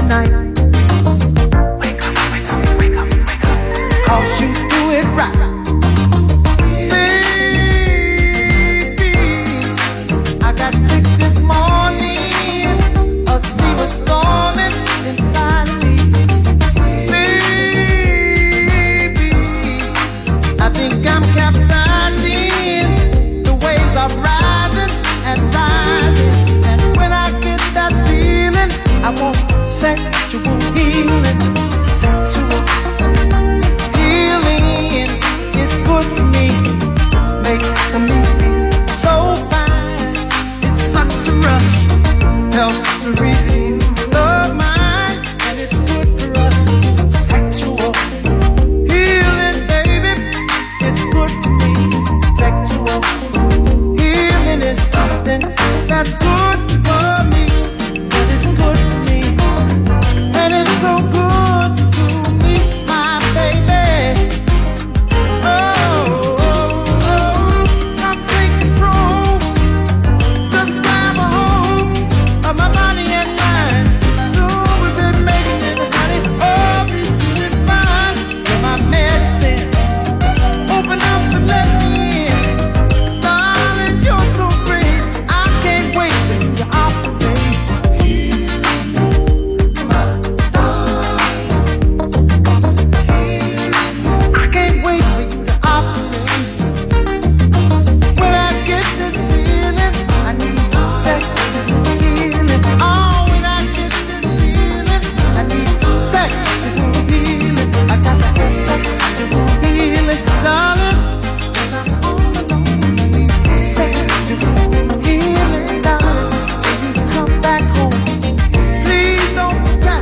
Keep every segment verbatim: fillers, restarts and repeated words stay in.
tonight. Wake up, wake up, wake up, wake up. 'Cause you do it right. Baby, I got sick this morning. A sea was storming inside of me. Baby, I think I'm capsizing. The waves are rising and rising. And when I get that feeling, I want sexual healing. Sexual healing is good for me. Makes me feel so fine. It's such a rush. Helps to redeem the mind. And it's good for us. Sexual healing, baby. It's good for me. Sexual healing is something that's good for me. And it's good for me. And it's so good to me, my baby. Oh, oh, oh. Come take control. Just grab a hold of my body and mind. So we've been making it, honey. Oh, we do it fine. You're my medicine. Open up and let me in. Darling, you're so great. I can't wait for you to operate. I can't wait for you to operate. When I get this feeling, I need sexual healing. Oh, when I get this feeling, I need sexual healing. I got to get sexual healing, darling. 'Cause I'm all alone. I need sexual healing, darling. Till you come back home. Please don't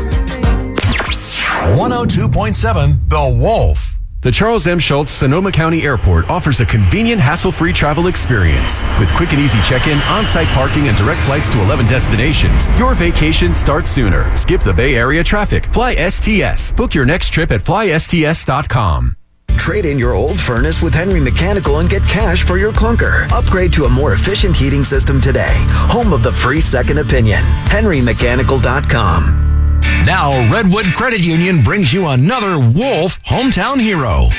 procrastinate. one oh two point seven The Wolf. The Charles M. Schultz Sonoma County Airport offers a convenient, hassle-free travel experience. With quick and easy check-in, on-site parking, and direct flights to eleven destinations, your vacation starts sooner. Skip the Bay Area traffic. Fly S T S. Book your next trip at fly S T S dot com. Trade in your old furnace with Henry Mechanical and get cash for your clunker. Upgrade to a more efficient heating system today. Home of the free second opinion. henry mechanical dot com. Now, Redwood Credit Union brings you another Wolf hometown hero.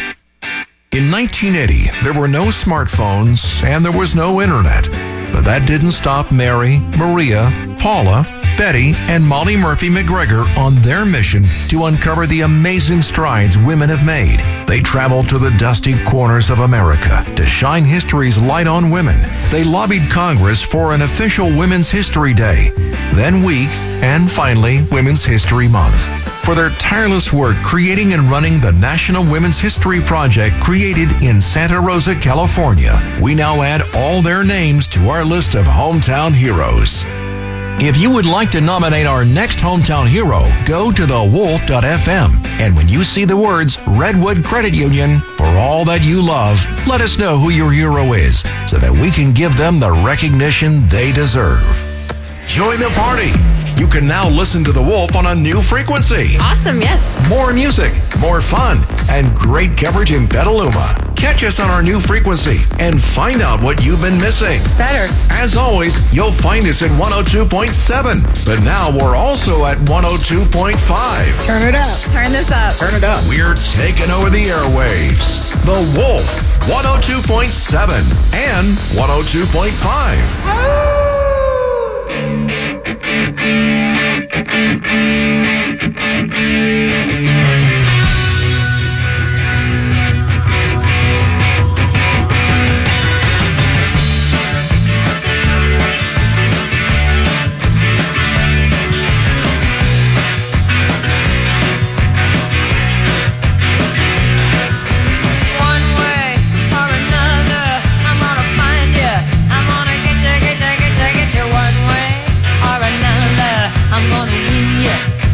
In nineteen eighty, there were no smartphones and there was no internet. But that didn't stop Mary, Maria, Paula, Betty, and Molly Murphy McGregor on their mission to uncover the amazing strides women have made. They traveled to the dusty corners of America to shine history's light on women. They lobbied Congress for an official Women's History Day, then week, and finally Women's History Month. For their tireless work creating and running the National Women's History Project created in Santa Rosa, California, we now add all their names to our list of hometown heroes. If you would like to nominate our next hometown hero, go to the wolf dot f m, and when you see the words Redwood Credit Union, for all that you love, let us know who your hero is so that we can give them the recognition they deserve. Join the party. You can now listen to The Wolf on a new frequency. Awesome, yes. More music, more fun, and great coverage in Petaluma. Catch us on our new frequency and find out what you've been missing. Better. As always, you'll find us at one oh two point seven, but now we're also at one oh two point five. Turn it up. Turn this up. Turn it up. We're taking over the airwaves. The Wolf, one oh two point seven and one oh two point five. I'm gonna win ya.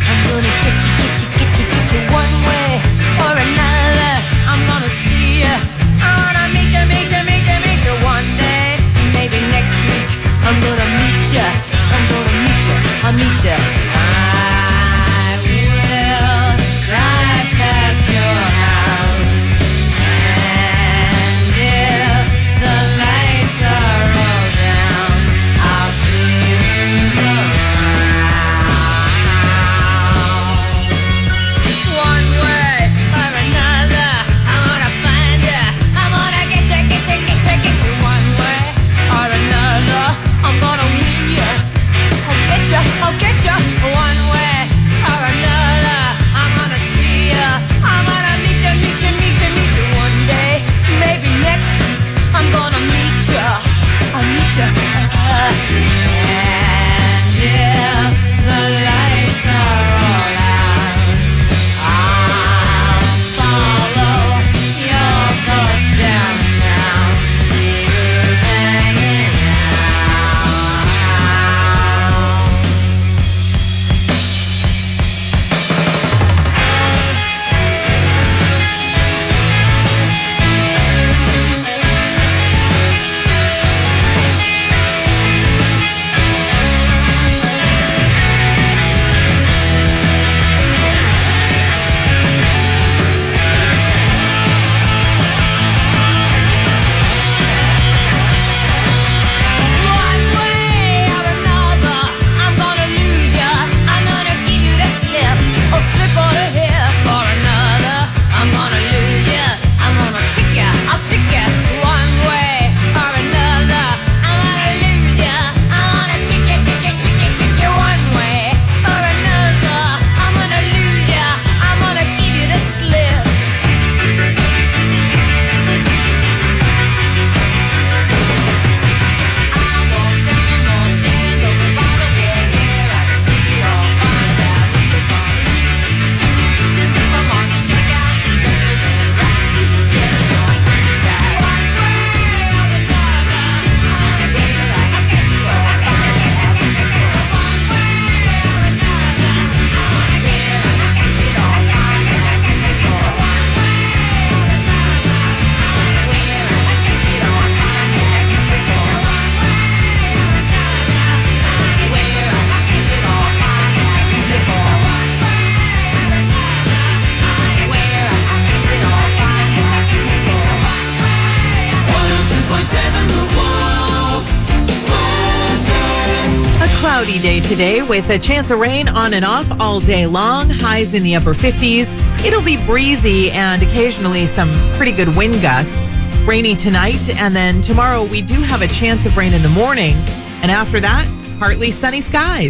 cloudy day today with a chance of rain on and off all day long. Highs in the upper fifties. It'll be breezy and occasionally some pretty good wind gusts. Rainy tonight, and then tomorrow we do have a chance of rain in the morning. And after that, partly sunny skies.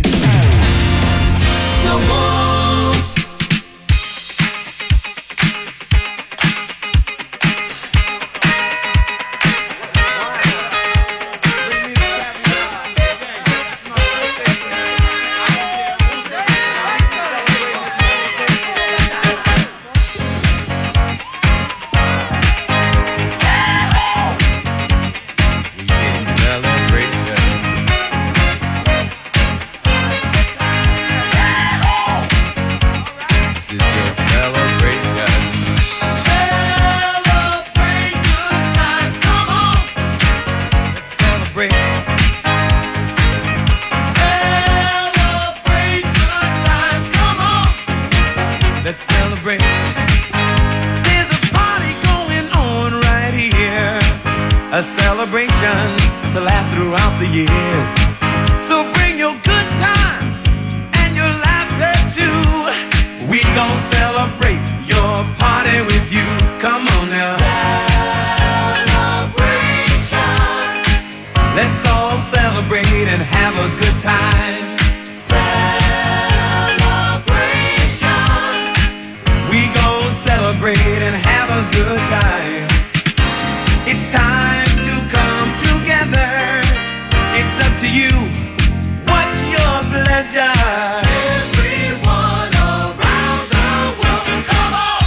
A celebration to last throughout the years. So bring your good times and your laughter too. We gon' celebrate your party with you. Come on now. Celebration. Let's all celebrate and have a good time. Celebration. We gon' celebrate and have a good time. It's time to come together. It's up to you. What's your pleasure? Everyone around the world, come on!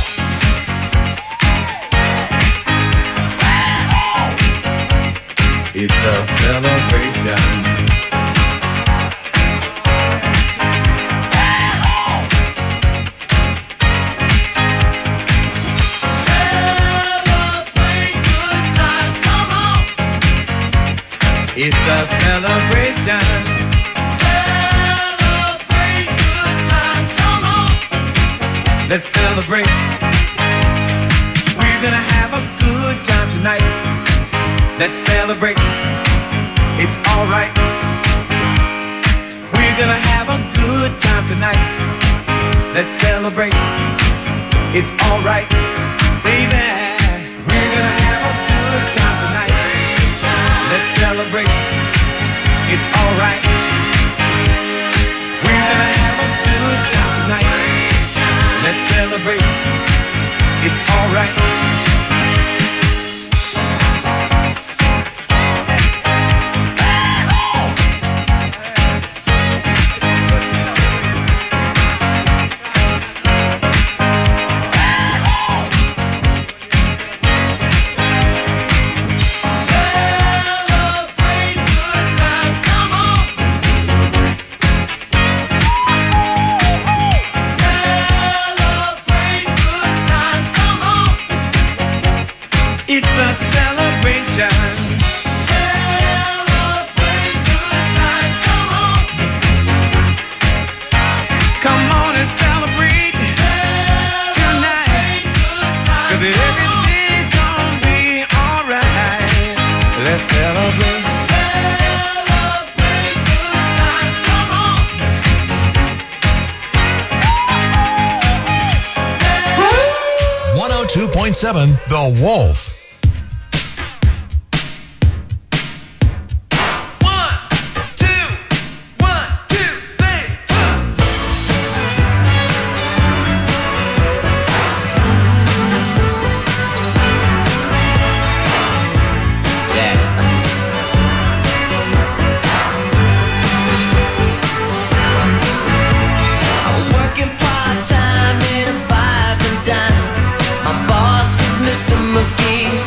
It's a celebration. It's a celebration. Celebrate good times, come on. Let's celebrate. We're gonna have a good time tonight. Let's celebrate. It's alright. We're gonna have a good time tonight. Let's celebrate. It's alright, baby. We're gonna have a good time tonight. Let's celebrate. It's alright. We're gonna have a good time tonight. Let's celebrate. It's alright. It's a celebration. Celebrate good times, come on. Come on and celebrate tonight. Cause everything's gonna be alright. Let's celebrate. Celebrate good times, come on. one oh two point seven The Wolf. My boss was Mister McGee.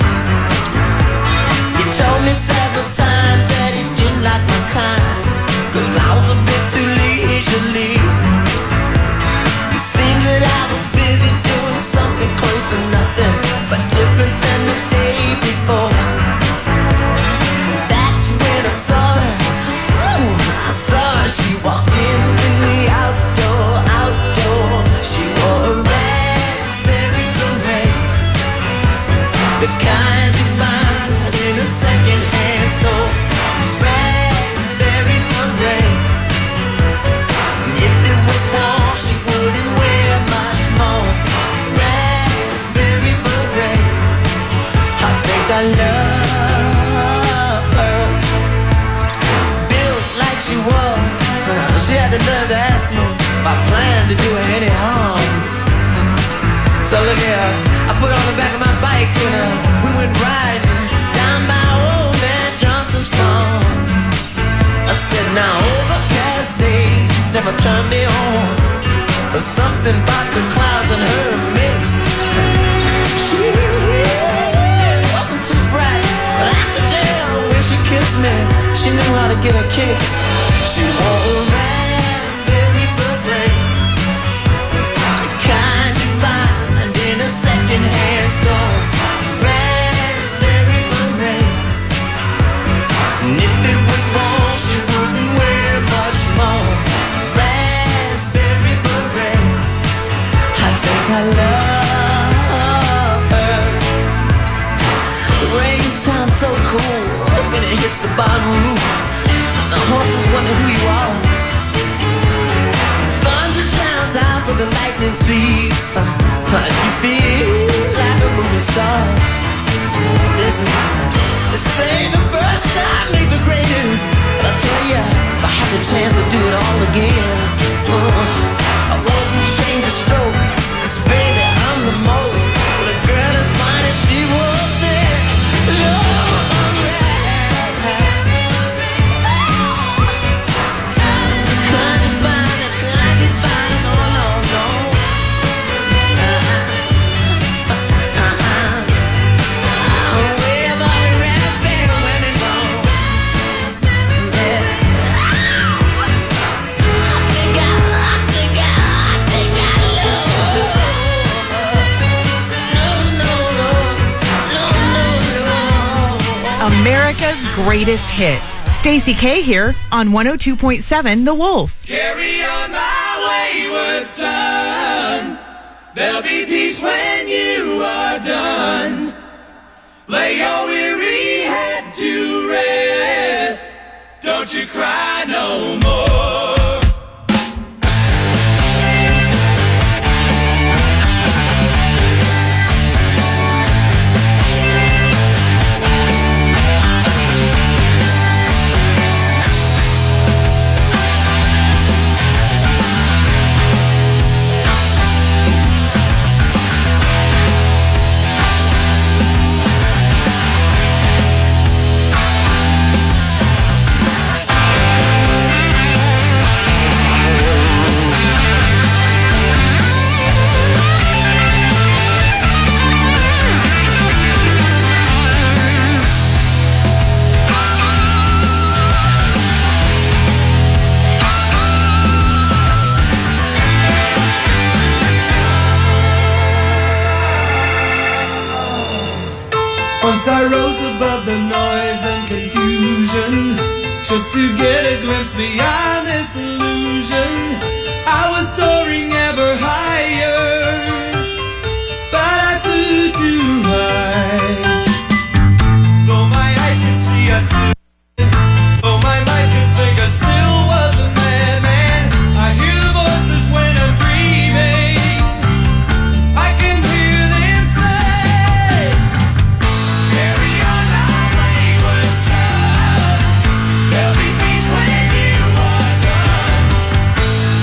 So look here, I put on the back of my bike and uh, we went riding down by old man Johnson's farm. I said, now overcast days never turn me on. There's something about the clouds and her mixed. She wasn't too bright, but I could tell when she kissed me, she knew how to get her kicks. She wore a raspberry beret, the kind you find in a second-hand store. Raspberry beret, and if it was worn, she wouldn't wear much more. Raspberry beret, I think I love her. The rain sounds so cool when it hits the barn roof. The horses wonder who you are. Thunder drowns out but the lightning sees. You feel like a movie star. Listen, they say the first time make the greatest, but I tell ya, if I had the chance to do it all again, uh, I wouldn't change a stroke. 'Cause baby, I'm the most. But a girl as fine as she was there, Lord, I'm America's greatest hits. Stacey K here on one oh two point seven The Wolf. Carry on my wayward son. There'll be peace when you are done. Lay your weary head to rest. Don't you cry no more. Once I rose above the noise and confusion, just to get a glimpse beyond this illusion. I was soaring ever higher, but I flew too high. Though my eyes could see, I still, though my mind could think, I still was a madman. I hear the voices when I'm dreaming. I can hear them say, carry on my wayward son. There'll be peace when you are done.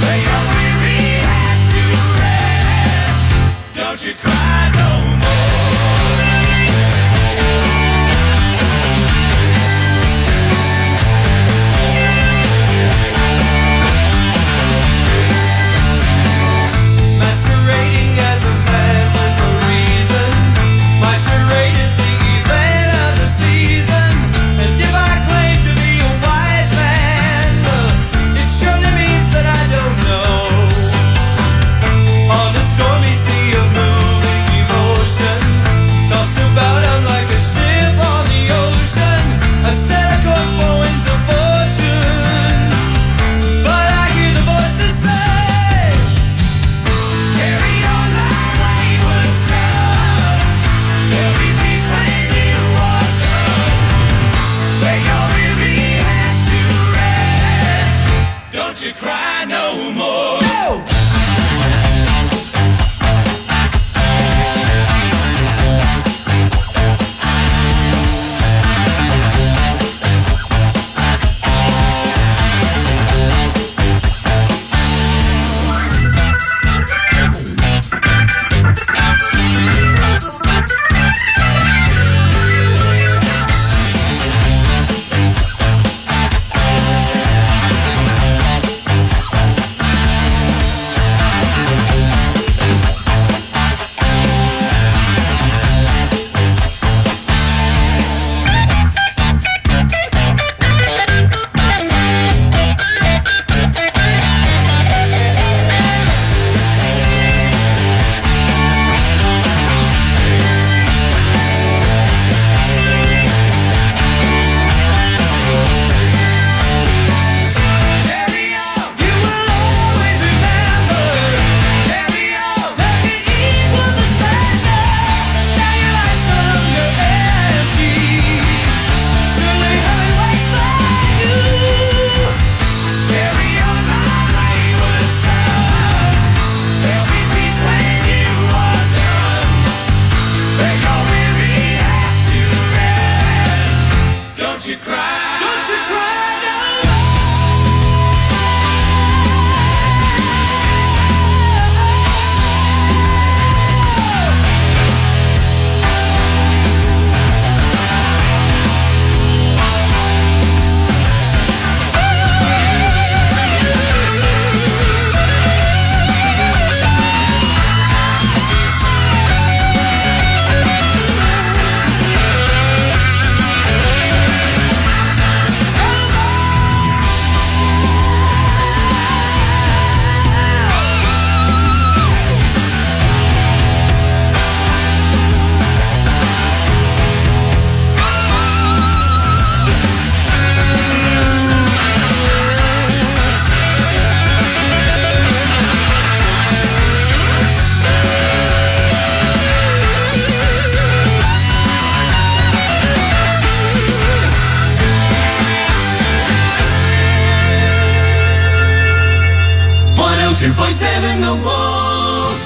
and the wolves.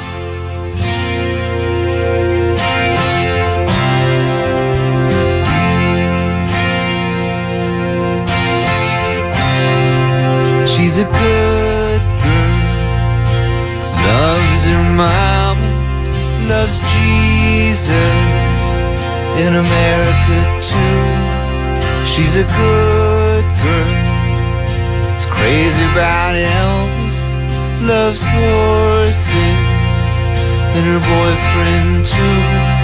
She's a good girl, loves her mama, loves Jesus, in America too. She's a good girl, is crazy about Elvis, loves horses, and her boyfriend too.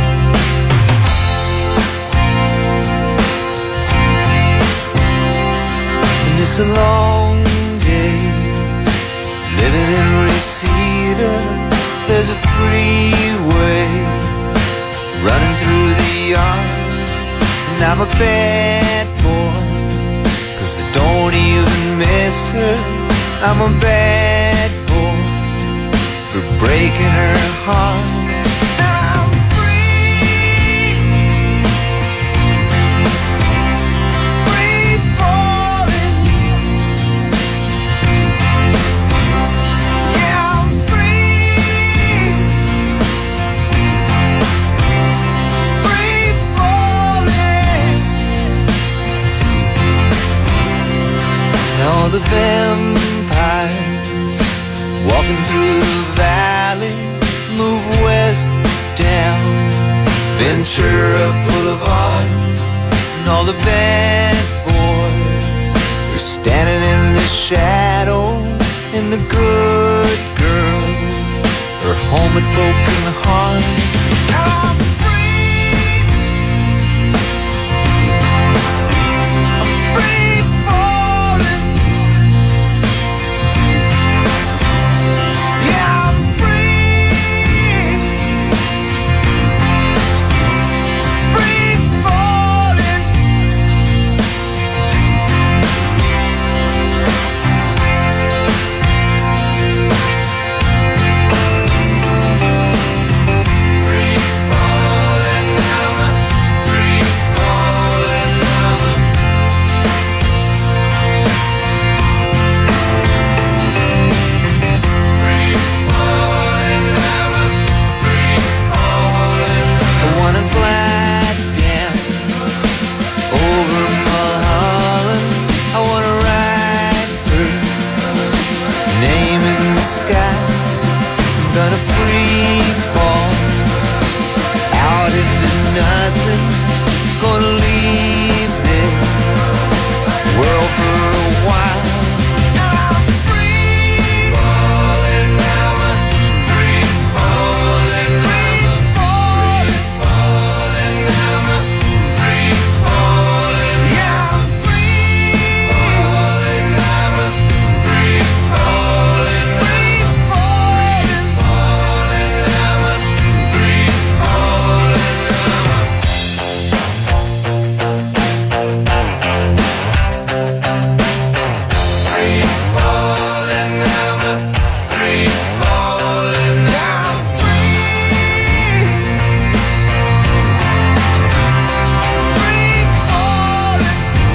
And it's a long day, living in Reseda. There's a freeway running through the yard, and I'm a bad boy, 'cause I don't even miss her. I'm a bad boy for breaking her heart. And I'm free, free falling. Yeah, I'm free, free falling. All the vampires walking through the valley move west down Ventura Boulevard, and all the bad boys are standing in the shadows, and the good girls are home with broken hearts. I'm free, I'm free falling. Yeah, I'm free, free falling. Free falling, I'm free falling, I'm free falling, I'm free falling. I wanna glide down over Mulholland. I wanna write her name in the sky. I'm gonna free fall out into nothing. Gonna leave this world for a while. I'm free falling, I'm free falling, free falling, falling, I'm free falling. Yeah, I'm free falling, I'm free falling, free falling, falling, I'm free falling. Free falling, I'm free falling, I'm free, free falling.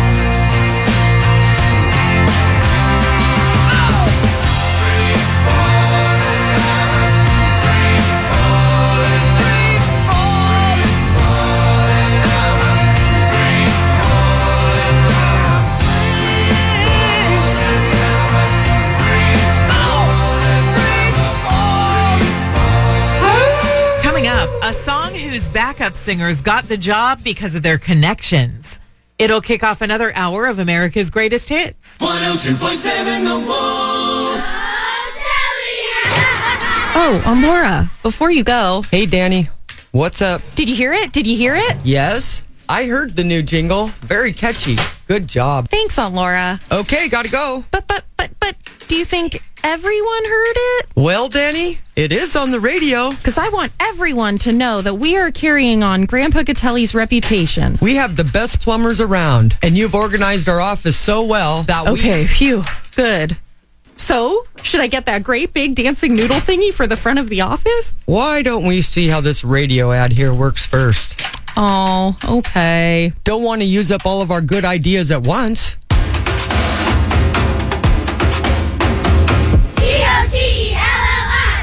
Oh! Free falling, I'm free falling, free falling, falling, I'm free falling, I'm Coming up, a song whose backup singers got the job because of their connections. It'll kick off another hour of America's greatest hits. one oh two point seven The Wolf. Oh, um, Laura, before you go, Hey, Danny. What's up? did you hear it? Did you hear it? Yes, I heard the new jingle. Very catchy. Good job. Thanks, Aunt Laura. Okay, gotta go. But, but, but, but, do you think everyone heard it? Well, Danny, it is on the radio. Because I want everyone to know that we are carrying on Grandpa Gatelli's reputation. We have the best plumbers around, and you've organized our office so well that we... Okay, phew, good. So, should I get that great big dancing noodle thingy for the front of the office? Why don't we see how this radio ad here works first? Oh, okay. Don't want to use up all of our good ideas at once. D O T E L L I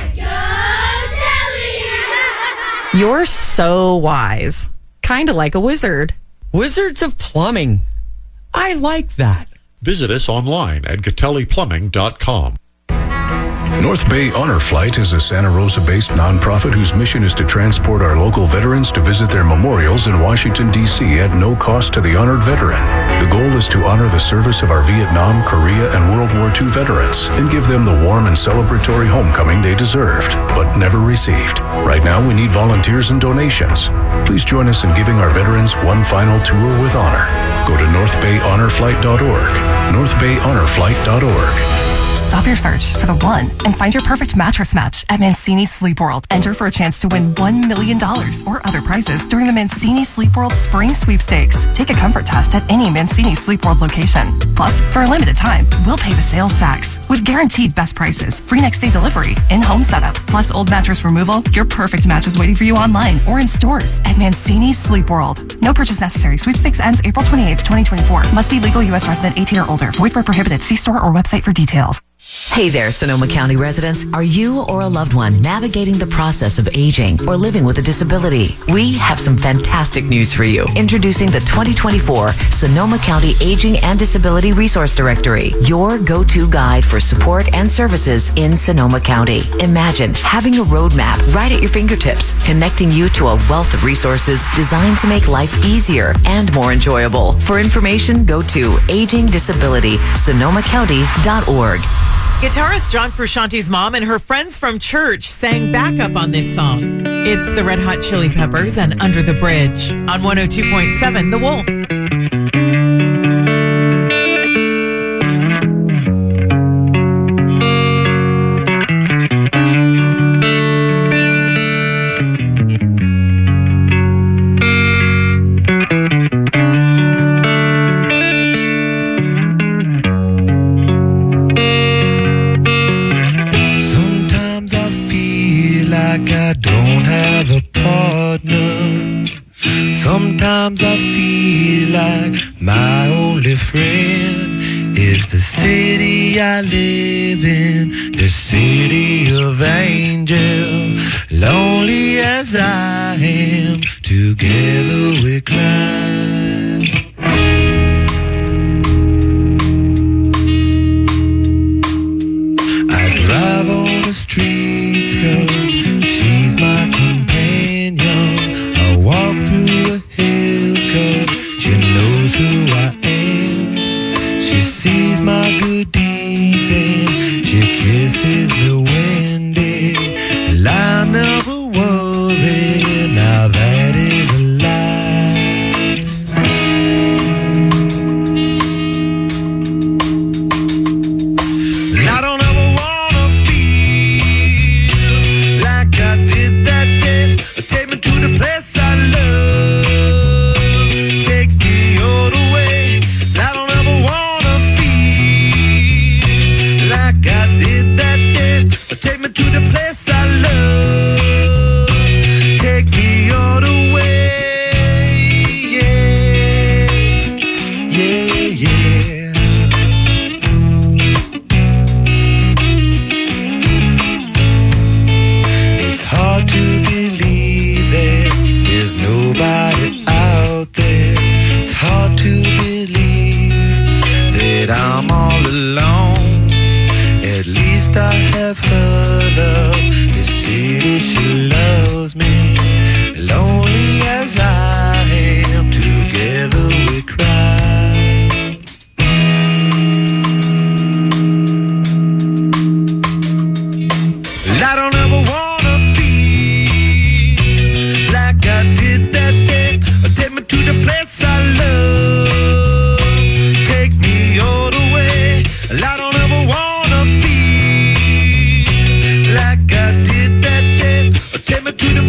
You're so wise. Kind of like a wizard. Wizards of Plumbing. I like that. Visit us online at Gatelli Plumbing dot com. North Bay Honor Flight is a Santa Rosa-based nonprofit whose mission is to transport our local veterans to visit their memorials in Washington, D C at no cost to the honored veteran. The goal is to honor the service of our Vietnam, Korea, and World War Two veterans and give them the warm and celebratory homecoming they deserved, but never received. Right now, we need volunteers and donations. Please join us in giving our veterans one final tour with honor. Go to north bay honor flight dot org. north bay honor flight dot org. Stop your search for the one and find your perfect mattress match at Mancini Sleep World. Enter for a chance to win one million dollars or other prizes during the Mancini Sleep World Spring Sweepstakes. Take a comfort test at any Mancini Sleep World location. Plus, for a limited time, we'll pay the sales tax. With guaranteed best prices, free next day delivery, in-home setup, plus old mattress removal, your perfect match is waiting for you online or in stores at Mancini Sleep World. No purchase necessary. Sweepstakes ends April twenty-eighth, twenty twenty-four. Must be legal U S resident eighteen or older. Void where prohibited. See store or website for details. Hey there, Sonoma County residents. Are you or a loved one navigating the process of aging or living with a disability? We have some fantastic news for you. Introducing the twenty twenty-four Sonoma County Aging and Disability Resource Directory, your go-to guide for support and services in Sonoma County. Imagine having a roadmap right at your fingertips, connecting you to a wealth of resources designed to make life easier and more enjoyable. For information, go to aging disability sonoma county dot org. Guitarist John Frusciante's mom and her friends from church sang backup on this song. It's the Red Hot Chili Peppers and Under the Bridge on one oh two point seven The Wolf. Sometimes I feel like my only friend is the city I live in, the city of angel. Lonely as I am, together we climb. I drive on the streets 'cause she's my companion. I walk through the hills 'cause she knows who I am. She sees my good deeds and she kisses the windy. And I never worry, now that is a lie. And I don't ever wanna feel like I did that day. Take me to the place I love. Take me all the way. And I don't ever wanna feel like I did that day. Take me to the place I love. Take me all the way. Yeah, yeah, yeah. It's hard to believe that there's nobody out there. It's hard to believe that I'm all alone. At least I have her love. The city, she loves me. Lonely as I am, together we cry. And I don't ever wanna feel like I did that day. Take me to the place I love. Take me all the way. And I don't ever wanna feel like I did that day. Take me to the